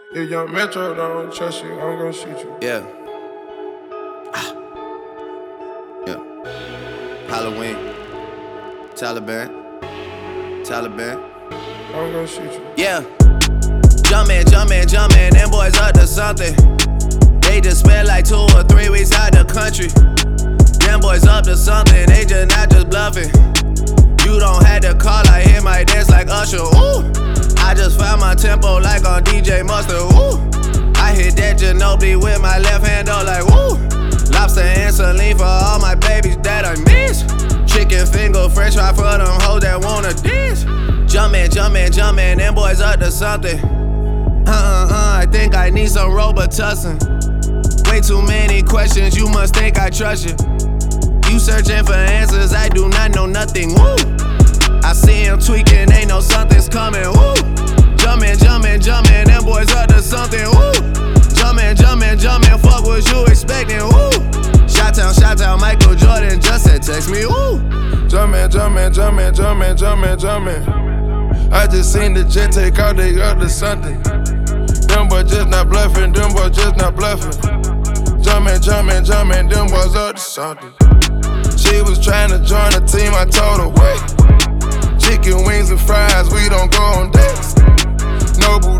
If young Metro don't trust you, I'm gon' shoot you. Yeah. Yeah. Halloween. Taliban. I'm gon' shoot you. Yeah. Jumpin', them boys up to something. They just spent like 2 or 3 weeks out the country. Them boys up to something, they just not just bluffing. You don't have to call, I hit my dance like Usher, ooh. I just found my tempo like on DJ Mustard, ooh. I hit that Ginobili with my left hand, though, like, woo. Lobster and saline for all my babies that I miss. Chicken finger, french fry for them hoes that wanna dance. Jumpin', them boys up to something. I think I need some Robitussin. Way too many questions, you must think I trust you. You searching for answers, I do not know nothing, woo. I see him tweaking, ain't no something's coming, woo. Jumpin', them boys up to something, woo. Jumpin', fuck what you expecting, woo. Shout out, Michael Jordan just said text me, woo. Jumpin'. I just seen the jet take out, they up to something. Them boys just not bluffing, Jumpin', them boys up to something. She was trying to join the team, I told her wait. Chicken wings and fries, we don't go on dates. Nobu.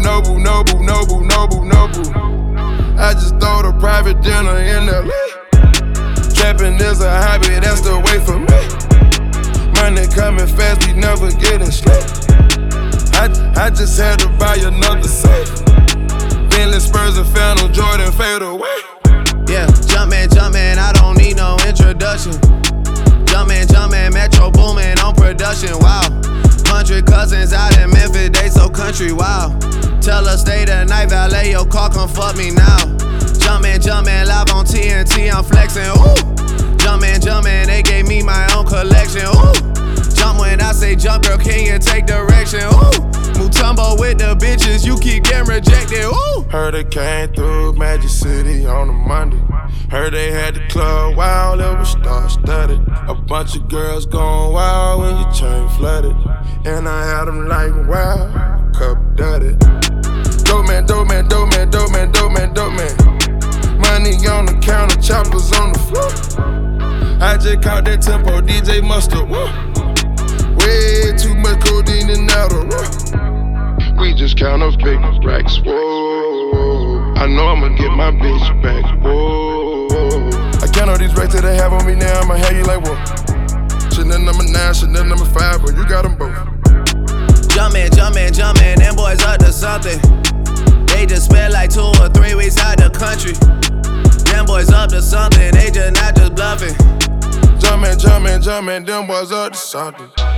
I just throw the private dinner in LA. Trapping is a hobby, that's the way for me. Money coming fast, we never getting sleep. I just had to buy another safe. Bentley Spurs and Phantom Jordan fade away. Yeah, jumpin', I don't need no introduction. Jumpin', Metro boomin' on production, wow. 100 cousins out in Memphis, they so country, wow. Tell her stay the night, valet your car, come fuck me now. Jumpin', live on TNT, I'm flexin', ooh. Jumpin', they gave me my own collection, ooh. Jump when I say jump, girl, can you take direction, ooh. Mutombo with the bitches, you keep getting rejected, ooh. Heard it came through Magic City on a Monday. Heard they had the club wild, it was star-studded. A bunch of girls going wild when your chain flooded. And I had them like, wow, cup dirty. Dope man. Money on the counter, choppers on the floor. I just caught that tempo, DJ Mustard, woo. Way too much codeine and Adderall. We just count up big racks, whoa. I know I'ma get my bitch back, whoa. I count all these racks that they have on me now, I'ma have you like, whoa. Chanel number 9, Chanel number 5, but you got them both. Jumpin', them boys up to something. They just spent like 2 or 3 weeks out the country. Them boys up to something, they just not just bluffing. Jumpin', them boys up to something.